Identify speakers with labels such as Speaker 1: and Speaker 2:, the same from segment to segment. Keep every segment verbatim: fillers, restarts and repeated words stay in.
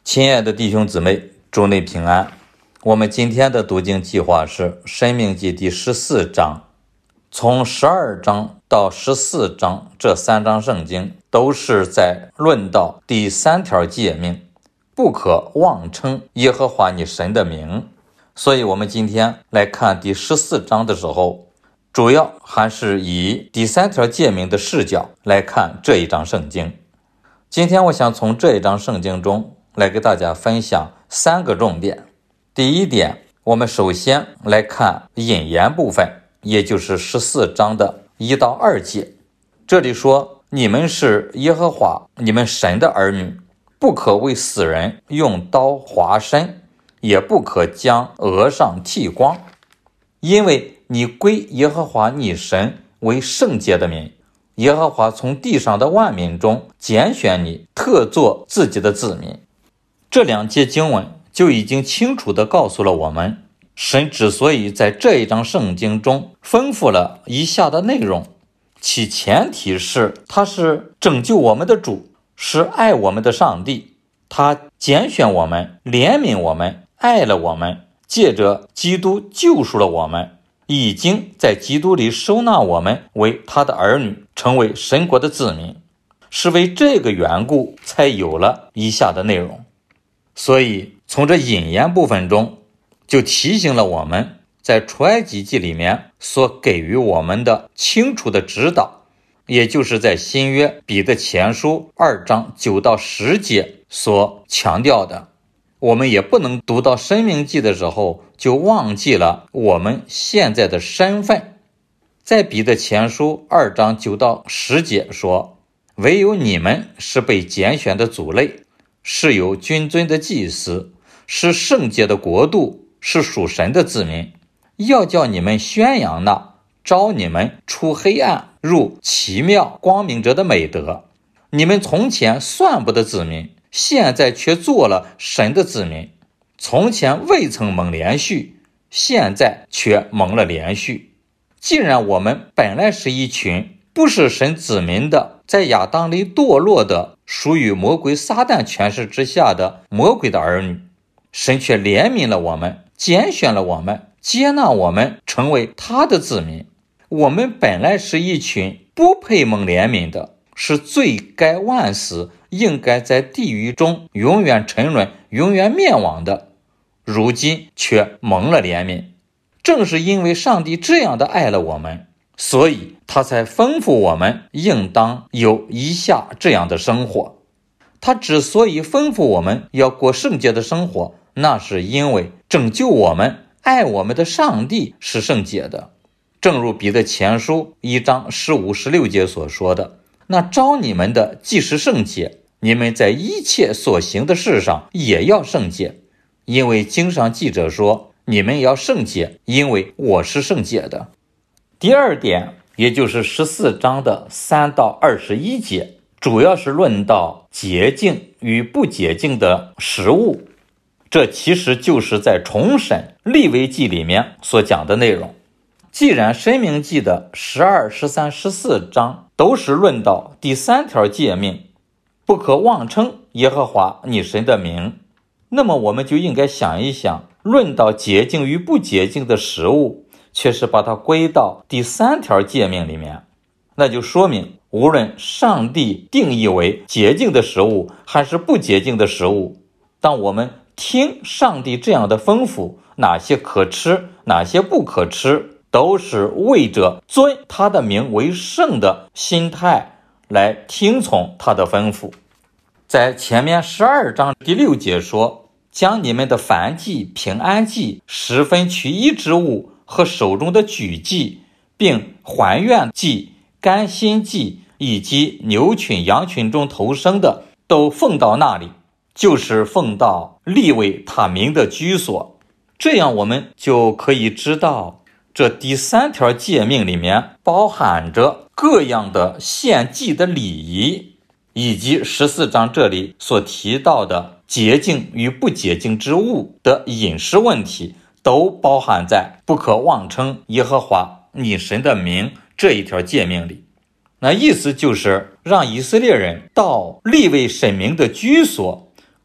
Speaker 1: 亲爱的弟兄姊妹，祝你平安。我们今天的读经计划是《申命记》第十四章。从十二章到十四章，这三章圣经都是在论到第三条诫命，不可妄称耶和华你神的名。所以我们今天来看第十四章的时候，主要还是以第三条诫命的视角来看这一章圣经。今天我想从这一章圣经中来给大家分享三个重点。第一点，我们首先来看引言部分，也就是十四章的一到二节。这里说，你们是耶和华你们神的儿女，不可为死人用刀划身，也不可将额上剃光，因为你归耶和华你神为圣洁的民。耶和华从地上的万民中拣选你，特作自己的子民。这两节经文就已经清楚地告诉了我们，神之所以在这一章圣经中吩咐了以下的内容，其前提是他是拯救我们的主，是爱我们的上帝，他拣选我们，怜悯我们，爱了我们，借着基督救赎了我们，已经在基督里收纳我们为他的儿女，成为神国的子民，是为这个缘故才有了以下的内容。所以从这引言部分中就提醒了我们，在出埃及记里面所给予我们的清楚的指导，也就是在新约彼得前书二章九到十节所强调的。我们也不能读到申命记的时候就忘记了我们现在的身份。在彼得前书二章九到十节说，唯有你们是被拣选的族类，是有君尊的祭司，是圣洁的国度，是属神的子民，要叫你们宣扬那召你们出黑暗入奇妙光明者的美德。你们从前算不得子民，现在却做了神的子民；从前未曾蒙连续，现在却蒙了连续。既然我们本来是一群不是神子民的，在亚当里堕落的，属于魔鬼撒旦权势之下的魔鬼的儿女，神却怜悯了我们，拣选了我们，接纳我们成为他的子民。我们本来是一群不配蒙怜悯的，是罪该万死，应该在地狱中永远沉沦，永远灭亡的，如今却蒙了怜悯。正是因为上帝这样的爱了我们，所以他才吩咐我们应当有以下这样的生活。他之所以吩咐我们要过圣洁的生活，那是因为拯救我们、爱我们的上帝是圣洁的。正如彼得前书一章十五、十六节所说的，那召你们的既是圣洁，你们在一切所行的事上也要圣洁，因为经上记着说，你们要圣洁，因为我是圣洁的。第二点，也就是十四章的三到二十一节，主要是论到洁净与不洁净的食物。这其实就是在重审利未记里面所讲的内容。既然申命记的十二、十三、十四章都是论到第三条诫命，不可妄称耶和华你神的名，那么我们就应该想一想，论到洁净与不洁净的食物，却是把它归到第三条诫命里面，那就说明无论上帝定义为洁净的食物还是不洁净的食物，当我们听上帝这样的吩咐，哪些可吃，哪些不可吃，都是为着尊他的名为圣的心态来听从他的吩咐。在前面十二章第六节说，将你们的燔祭、平安祭、十分取一之物和手中的举祭，并还愿祭、甘心祭以及牛群、羊群中头生的，都奉到那里，就是奉到利未他名的居所。这样我们就可以知道，这第三条诫命里面包含着各样的献祭的礼仪，以及十四章这里所提到的洁净与不洁净之物的饮食问题，都包含在不可妄称耶和华你神的名这一条诫命里。那意思就是让以色列人到利未神明的居所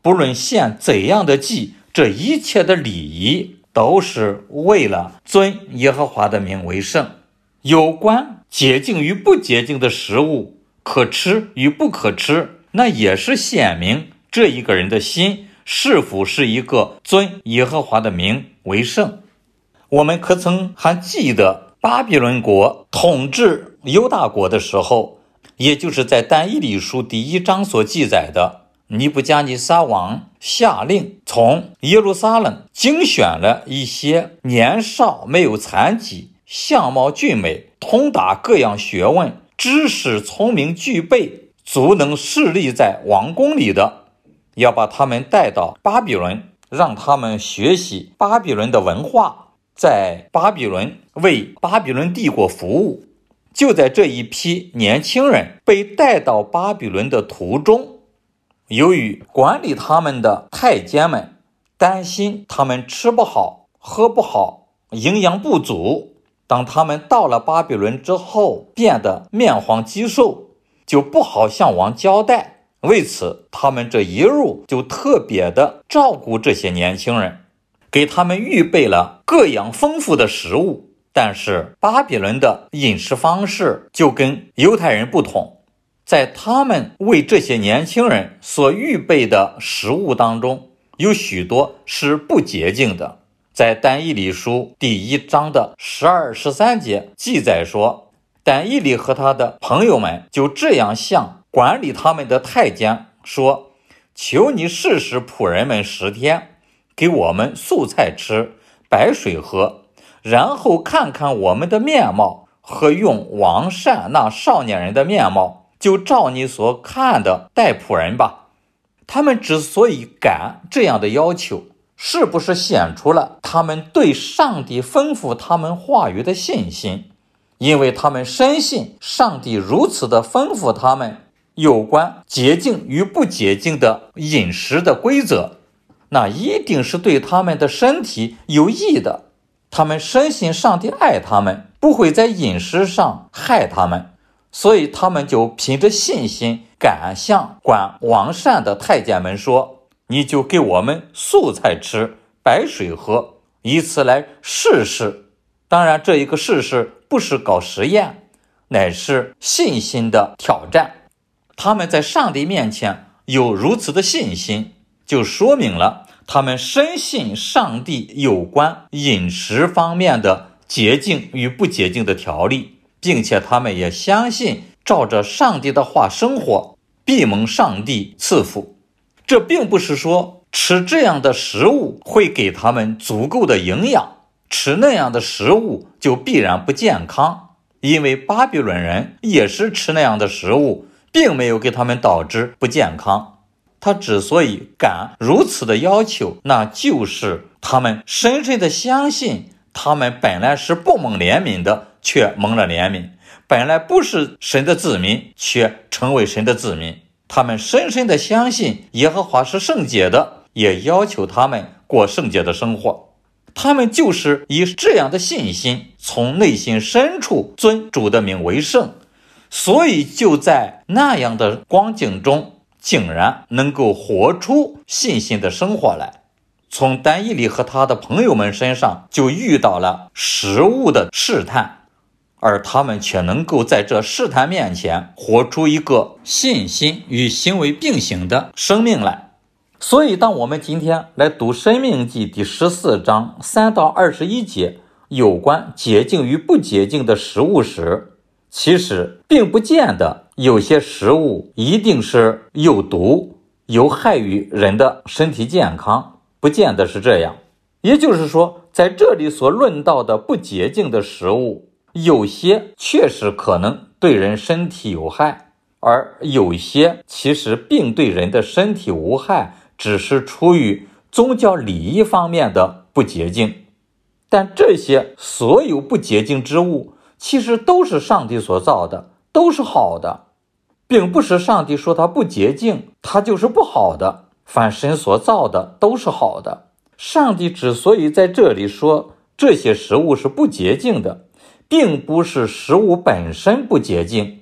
Speaker 1: 不论献怎样的祭，这一切的礼仪都是为了尊耶和华的名为圣。有关洁净与不洁净的食物，可吃与不可吃，那也是显明这一个人的心是否是一个尊耶和华的名为圣。我们可曾还记得巴比伦国统治犹大国的时候，也就是在但以理书第一章所记载的，尼布甲尼撒王下令从耶路撒冷精选了一些年少没有残疾、相貌俊美、通达各样学问、知识聪明具备、足能侍立在王宫里的，要把他们带到巴比伦，让他们学习巴比伦的文化，在巴比伦为巴比伦帝国服务。就在这一批年轻人被带到巴比伦的途中，由于管理他们的太监们担心他们吃不好、喝不好、营养不足，当他们到了巴比伦之后变得面黄肌瘦，就不好向王交代。为此他们这一路就特别的照顾这些年轻人，给他们预备了各样丰富的食物。但是巴比伦的饮食方式就跟犹太人不同，在他们为这些年轻人所预备的食物当中，有许多是不洁净的。在但以理书第一章的十二、十三节记载说，但以理和他的朋友们就这样向管理他们的太监说，求你试试仆人们十天，给我们素菜吃，白水喝，然后看看我们的面貌和用王善那少年人的面貌，就照你所看的待仆人吧。他们之所以敢这样的要求，是不是显出了他们对上帝吩咐他们话语的信心？因为他们深信上帝如此的吩咐他们有关洁净与不洁净的饮食的规则，那一定是对他们的身体有益的。他们深信上帝爱他们，不会在饮食上害他们，所以他们就凭着信心敢向管王善的太监们说，你就给我们素菜吃，白水喝，以此来试试。当然这一个试试不是搞实验，乃是信心的挑战。他们在上帝面前有如此的信心，就说明了他们深信上帝有关饮食方面的洁净与不洁净的条例，并且他们也相信照着上帝的话生活，必蒙上帝赐福。这并不是说吃这样的食物会给他们足够的营养，吃那样的食物就必然不健康，因为巴比伦人也是吃那样的食物，并没有给他们导致不健康。他之所以敢如此的要求，那就是他们深深的相信，他们本来是不蒙怜悯的，却蒙了怜悯；本来不是神的子民，却成为神的子民。他们深深的相信耶和华是圣洁的，也要求他们过圣洁的生活。他们就是以这样的信心，从内心深处尊主的名为圣，所以就在那样的光景中，竟然能够活出信心的生活来。从但以理和他的朋友们身上就遇到了食物的试探，而他们却能够在这试探面前活出一个信心与行为并行的生命来。所以当我们今天来读申命记第十四章三到二十一节有关洁净与不洁净的食物时，其实并不见得有些食物一定是有毒有害于人的身体健康，不见得是这样。也就是说，在这里所论到的不洁净的食物，有些确实可能对人身体有害，而有些其实并对人的身体无害，只是出于宗教礼仪方面的不洁净。但这些所有不洁净之物其实都是上帝所造的，都是好的，并不是上帝说它不洁净，它就是不好的。凡神所造的都是好的。上帝之所以在这里说这些食物是不洁净的，并不是食物本身不洁净，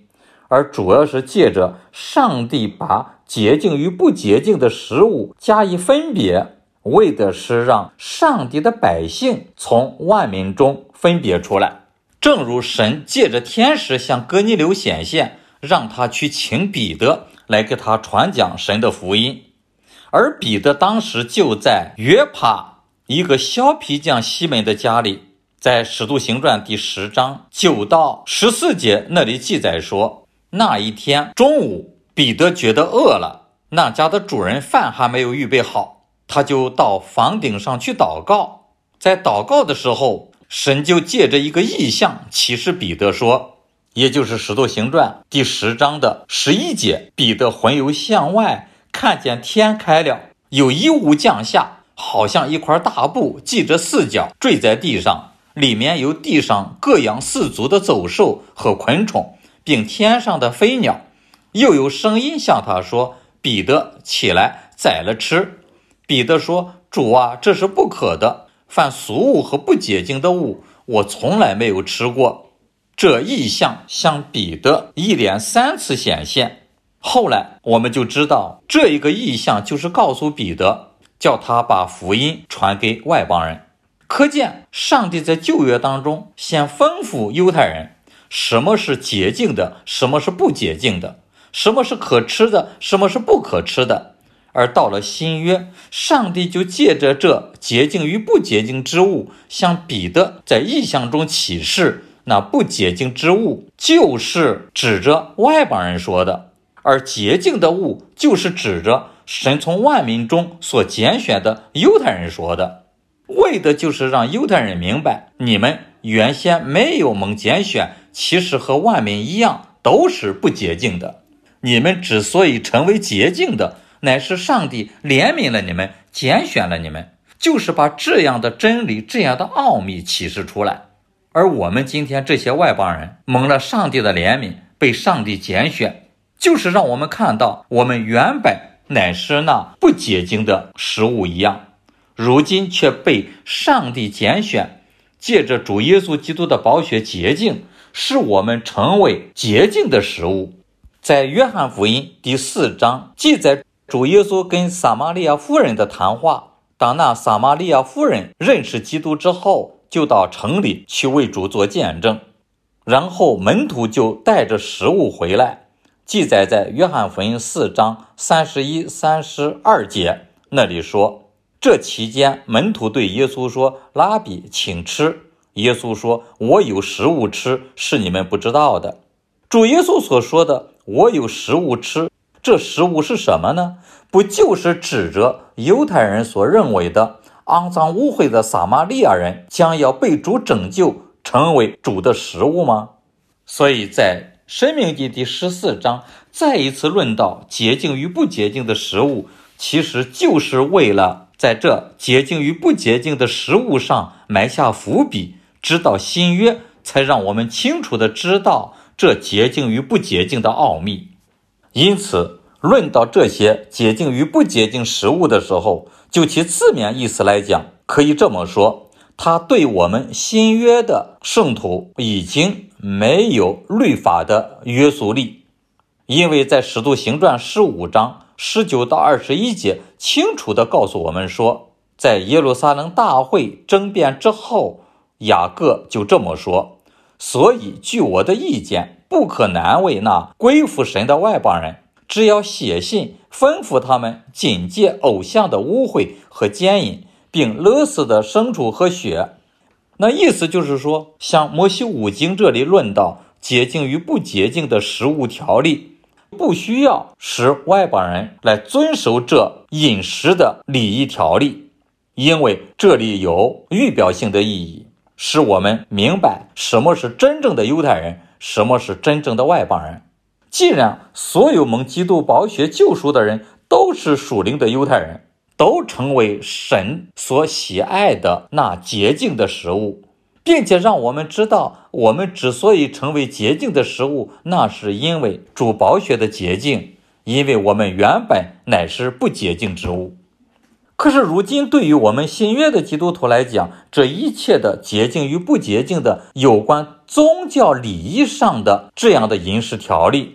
Speaker 1: 而主要是借着上帝把洁净与不洁净的食物加以分别，为的是让上帝的百姓从万民中分别出来。正如神借着天使向哥尼流显现，让他去请彼得来给他传讲神的福音，而彼得当时就在约帕一个削皮匠西门的家里。在使徒行传第十章九到十四节那里记载说，那一天中午，彼得觉得饿了，那家的主人饭还没有预备好，他就到房顶上去祷告。在祷告的时候，神就借着一个异象启示彼得说，也就是使徒行传第十章的十一节，彼得魂游向外，看见天开了，有一物降下，好像一块大布系着四角坠在地上，里面有地上各样四足的走兽和昆虫，并天上的飞鸟。又有声音向他说，彼得，起来宰了吃。彼得说，主啊，这是不可的，凡俗物和不洁净的物，我从来没有吃过。这异象向彼得一连三次显现。后来我们就知道，这一个异象就是告诉彼得，叫他把福音传给外邦人。可见上帝在旧约当中先吩咐犹太人什么是洁净的，什么是不洁净的，什么是可吃的，什么是不可吃的。而到了新约，上帝就借着这洁净与不洁净之物，向彼得在异象中启示，那不洁净之物就是指着外邦人说的，而洁净的物就是指着神从万民中所拣选的犹太人说的。为的就是让犹太人明白，你们原先没有蒙拣选，其实和万民一样，都是不洁净的。你们之所以成为洁净的，乃是上帝怜悯了你们，拣选了你们，就是把这样的真理，这样的奥秘启示出来。而我们今天这些外邦人蒙了上帝的怜悯，被上帝拣选，就是让我们看到我们原本乃是那不洁净的食物一样，如今却被上帝拣选，借着主耶稣基督的宝血洁净，使我们成为洁净的食物。在约翰福音第四章记载主耶稣跟撒玛利亚妇人的谈话，当那撒玛利亚妇人认识基督之后，就到城里去为主做见证，然后门徒就带着食物回来，记载在约翰福音四章三十一、三十二节那里说，这期间门徒对耶稣说，拉比，请吃。耶稣说，我有食物吃，是你们不知道的。主耶稣所说的我有食物吃，这食物是什么呢？不就是指着犹太人所认为的肮脏污秽的撒玛利亚人将要被主拯救，成为主的食物吗？所以在申命记第十四章再一次论到洁净与不洁净的食物，其实就是为了在这洁净与不洁净的食物上埋下伏笔，直到新约才让我们清楚地知道这洁净与不洁净的奥秘。因此论到这些洁净与不洁净食物的时候，就其字面意思来讲，可以这么说，它对我们新约的圣徒已经没有律法的约束力。因为在使徒行传十五章十九到二十一节清楚地告诉我们说，在耶路撒冷大会争辩之后，雅各就这么说，所以据我的意见，不可难为那归附神的外邦人，只要写信吩咐他们警戒偶像的污秽和奸淫，并勒死的牲畜和血。那意思就是说，像摩西五经这里论到洁净与不洁净的食物条例，不需要使外邦人来遵守这饮食的礼仪条例，因为这里有预表性的意义，使我们明白什么是真正的犹太人，什么是真正的外邦人。既然所有蒙基督宝血救赎的人都是属灵的犹太人，都成为神所喜爱的那洁净的食物，并且让我们知道，我们之所以成为洁净的食物，那是因为主宝血的洁净，因为我们原本乃是不洁净之物。可是如今对于我们新约的基督徒来讲，这一切的洁净与不洁净的有关宗教礼仪上的这样的饮食条例，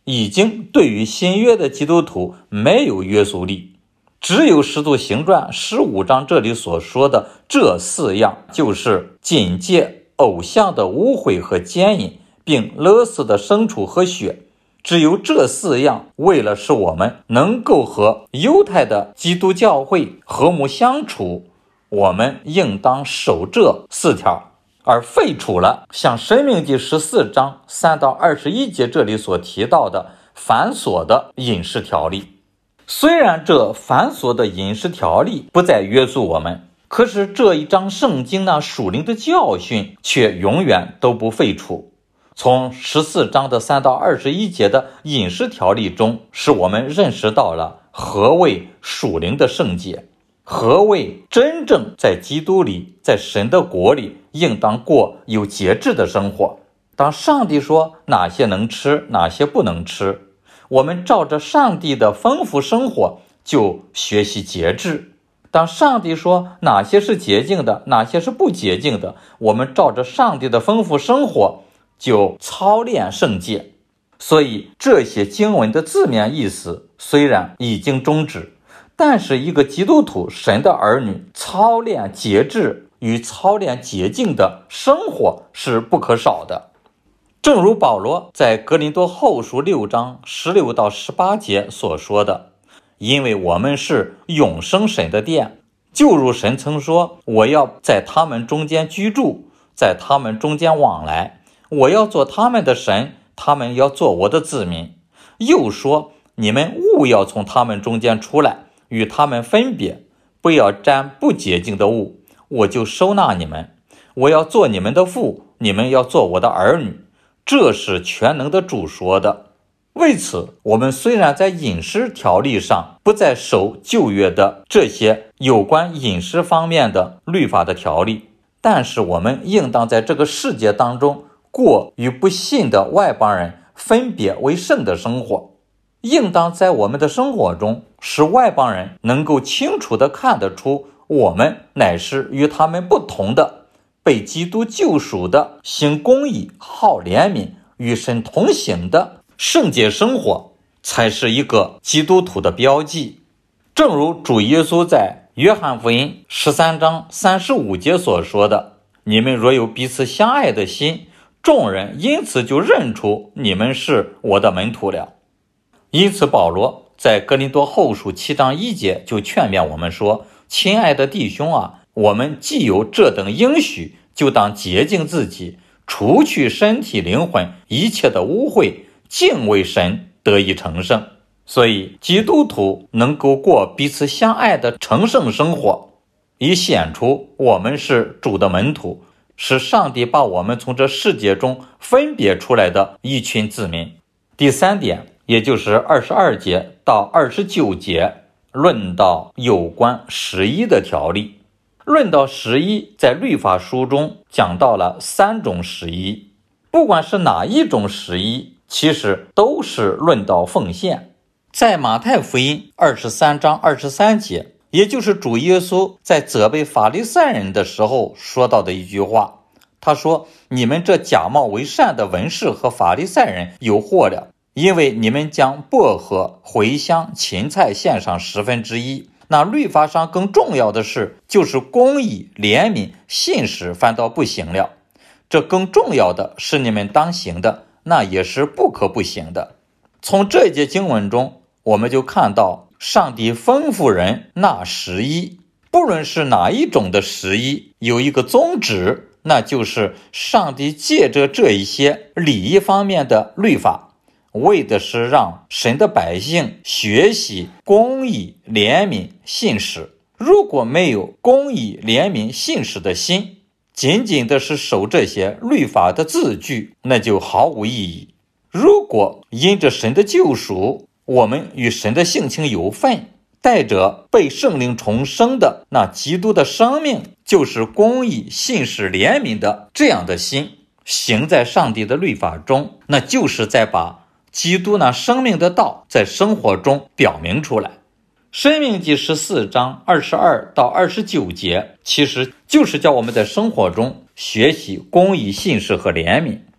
Speaker 1: 已经对于新约的基督徒没有约束力。只有使徒行传十五章这里所说的这四样，就是警戒偶像的污秽和奸淫，并勒死的牲畜和血。只有这四样，为了使我们能够和犹太的基督教会和睦相处，我们应当守这四条，而废除了像申命记十四章三到二十一节这里所提到的繁琐的饮食条例。虽然这繁琐的饮食条例不再约束我们，可是这一章圣经那属灵的教训却永远都不废除。从十四章的三到二十一节的饮食条例中，使我们认识到了何谓属灵的圣洁，何谓真正在基督里，在神的国里应当过有节制的生活。当上帝说哪些能吃，哪些不能吃，我们照着上帝的丰富生活就学习节制。当上帝说哪些是洁净的，哪些是不洁净的，我们照着上帝的丰富生活就操练圣洁。所以这些经文的字面意思虽然已经终止，但是一个基督徒神的儿女操练节制与操练洁净的生活是不可少的。正如保罗在哥林多后书六章十六到十八节所说的，因为我们是永生神的殿，就如神曾说，我要在他们中间居住，在他们中间往来，我要做他们的神，他们要做我的子民。又说，你们物要从他们中间出来，与他们分别，不要沾不洁净的物，我就收纳你们。我要做你们的父，你们要做我的儿女。这是全能的主说的。为此，我们虽然在饮食条例上不再守旧约的这些有关饮食方面的律法的条例，但是我们应当在这个世界当中过与不信的外邦人分别为圣的生活，应当在我们的生活中使外邦人能够清楚地看得出我们乃是与他们不同的，被基督救赎的，行公义、好怜悯、与神同行的圣洁生活，才是一个基督徒的标记。正如主耶稣在约翰福音十三章三十五节所说的，你们若有彼此相爱的心，众人因此就认出你们是我的门徒了。因此保罗在哥林多后书七章一节就劝勉我们说，亲爱的弟兄啊，我们既有这等应许，就当洁净自己，除去身体灵魂一切的污秽，敬畏神，得以成圣。所以基督徒能够过彼此相爱的成圣生活，以显出我们是主的门徒，是上帝把我们从这世界中分别出来的一群子民。第三点，也就是二十二节到二十九节，论到有关十一的条例。论到十一，在律法书中讲到了三种十一，不管是哪一种十一，其实都是论到奉献。在马太福音二十三章二十三节，也就是主耶稣在责备法利赛人的时候说到的一句话，他说，你们这假冒为善的文士和法利赛人有祸了，因为你们将薄荷、茴香、芹菜献上十分之一，那律法上更重要的事，就是公义、怜悯、信实反倒不行了。这更重要的是你们当行的，那也是不可不行的。从这节经文中，我们就看到上帝吩咐人纳十一，不论是哪一种的十一，有一个宗旨，那就是上帝借着这一些礼仪方面的律法，为的是让神的百姓学习公义、怜悯、信实。如果没有公义、怜悯、信实的心，仅仅的是守这些律法的字句，那就毫无意义。如果因着神的救赎，我们与神的性情有份，带着被圣灵重生的那基督的生命，就是公义、信实、怜悯的这样的心，行在上帝的律法中，那就是在把基督那生命的道在生活中表明出来。申命记十四章二十二到二十九节，其实就是叫我们在生活中学习公义、信实和怜悯。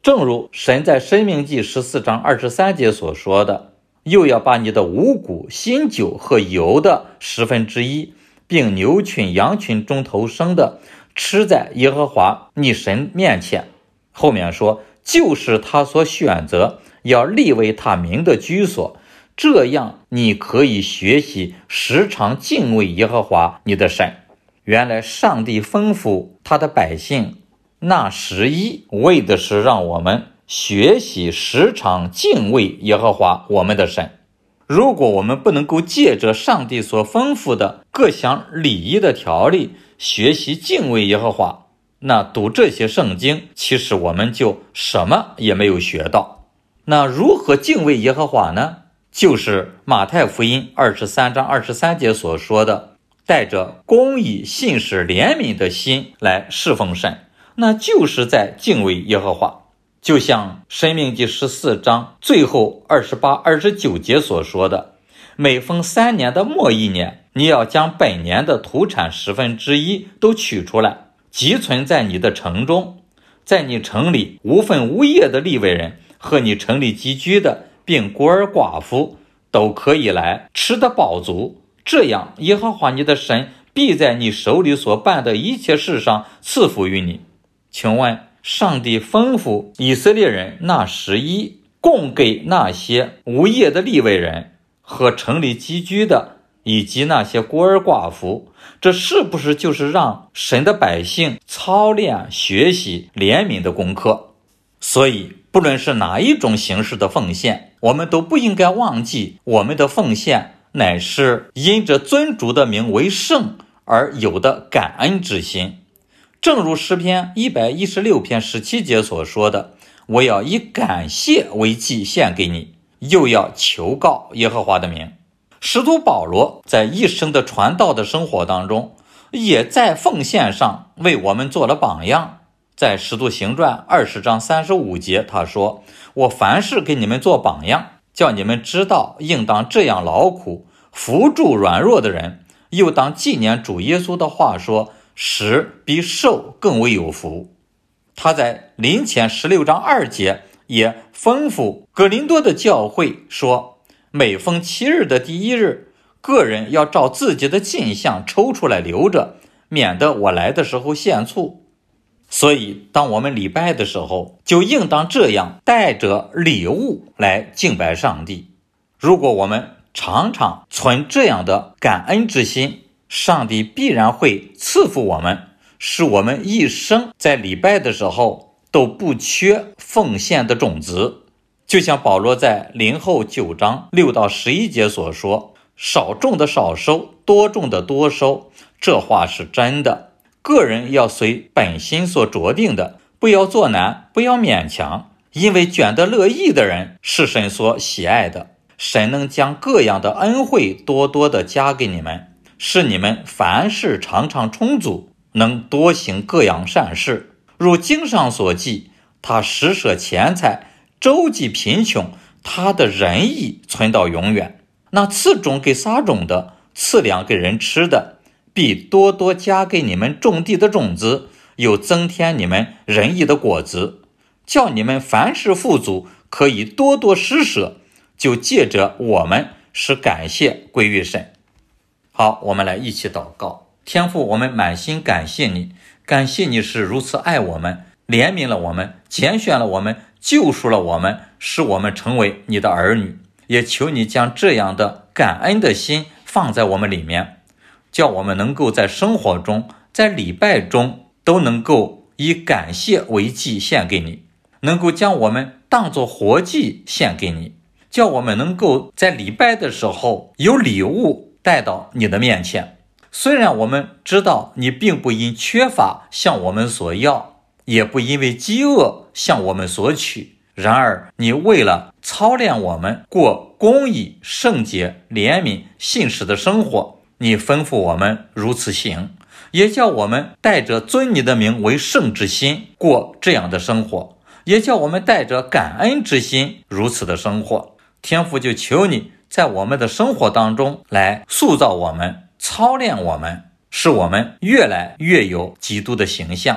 Speaker 1: 正如神在申命记十四章二十三节所说的，又要把你的五谷、新酒和油的十分之一，并牛群、羊群中头生的，吃在耶和华你神面前。后面说，就是他所选择要立为他名的居所，这样你可以学习时常敬畏耶和华你的神。原来上帝吩咐他的百姓那十一，为的是让我们学习时常敬畏耶和华我们的神。如果我们不能够借着上帝所吩咐的各项礼仪的条例学习敬畏耶和华，那读这些圣经，其实我们就什么也没有学到。那如何敬畏耶和华呢？就是马太福音二十三章二十三节所说的，带着公义、信实、怜悯的心来侍奉神，那就是在敬畏耶和华。就像申命记十四章最后二十八、二十九节所说的，每逢三年的末一年，你要将本年的土产十分之一都取出来，积存在你的城中，在你城里无分无业的利未人和你城里寄居的，并孤儿寡妇都可以来吃得饱足。这样耶和华你的神必在你手里所办的一切事上赐福于你。请问上帝吩咐以色列人那十一供给那些无业的利未人和城里寄居的以及那些孤儿寡妇，这是不是就是让神的百姓操练学习怜悯的功课？所以不论是哪一种形式的奉献，我们都不应该忘记，我们的奉献乃是因着尊主的名为圣而有的感恩之心。正如诗篇一百一十六篇十七节所说的，我要以感谢为祭献给你，又要求告耶和华的名。使徒保罗在一生的传道的生活当中，也在奉献上为我们做了榜样。在使徒行传二十章三十五节，他说，我凡事给你们做榜样，叫你们知道应当这样劳苦，扶助软弱的人，又当纪念主耶稣的话说，使比受更为有福。他在林前十六章二节也吩咐哥林多的教会说，每逢七日的第一日，个人要照自己的进项抽出来留着，免得我来的时候献醋。所以当我们礼拜的时候，就应当这样带着礼物来敬拜上帝。如果我们常常存这样的感恩之心，上帝必然会赐福我们，使我们一生在礼拜的时候都不缺奉献的种子。就像保罗在林后九章六到十一节所说，少种的少收，多种的多收，这话是真的。个人要随本心所酌定的，不要作难，不要勉强，因为卷得乐意的人是神所喜爱的。神能将各样的恩惠多多的加给你们，使你们凡事常常充足，能多行各样善事。如经上所记，他施舍钱财，周济贫穷，他的仁义存到永远。那赐种给撒种的，赐粮给人吃的，必多多加给你们种地的种子，又增添你们仁义的果子，叫你们凡事富足，可以多多施舍，就借着我们使感谢归于神。好，我们来一起祷告。天父，我们满心感谢你，感谢你是如此爱我们，怜悯了我们，拣选了我们，救赎了我们，使我们成为你的儿女。也求你将这样的感恩的心放在我们里面，叫我们能够在生活中，在礼拜中都能够以感谢为祭献给你，能够将我们当作活祭献给你，叫我们能够在礼拜的时候有礼物带到你的面前。虽然我们知道你并不因缺乏向我们所要，也不因为饥饿向我们索取，然而你为了操练我们过公义、圣洁、怜悯、信实的生活，你吩咐我们如此行，也叫我们带着尊你的名为圣之心过这样的生活，也叫我们带着感恩之心如此的生活。天父，就求你在我们的生活当中来塑造我们，操练我们，使我们越来越有基督的形象，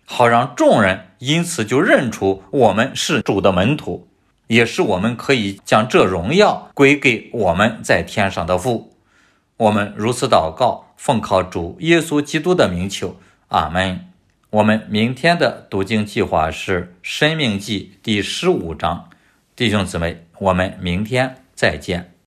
Speaker 1: 好让众人因此就认出我们是主的门徒，也使我们可以将这荣耀归给我们在天上的父。我们如此祷告，奉靠主耶稣基督的名求，阿们。我们明天的读经计划是申命记第十五章。弟兄姊妹，我们明天再见。